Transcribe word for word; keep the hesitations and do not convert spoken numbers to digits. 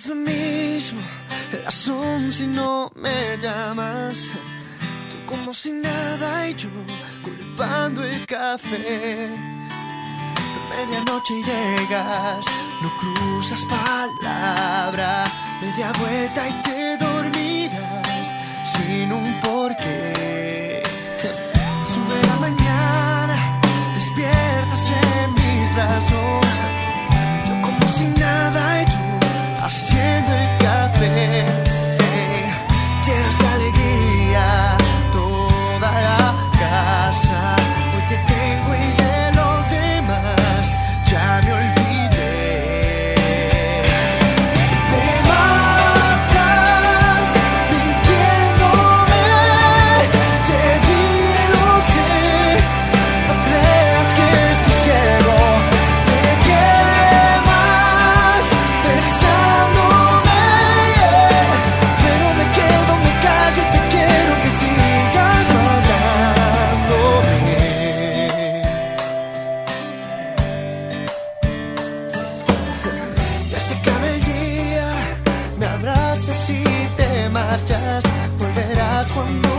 es lo mismo, las once y no me llamas. Tú como si nada y yo culpando el café. Medianoche llegas, no cruzas palabra. Media vuelta y te dormirás sin un porqué. Sube la mañana, despiertas en mis brazos. Yo como si nada y tú haciendo el café. Llenas de alegría toda la casa. Hoy te tengo y de lo demás ya me olvidé. Me matas mintiéndome. Te vi, lo sé. No creas que estoy ciego. Me quemas besándome, yeah. Pero me quedo, me callo, te quiero que sigas matándome. Ya se acaba el día, me abrazas y te marchas. Volverás cuando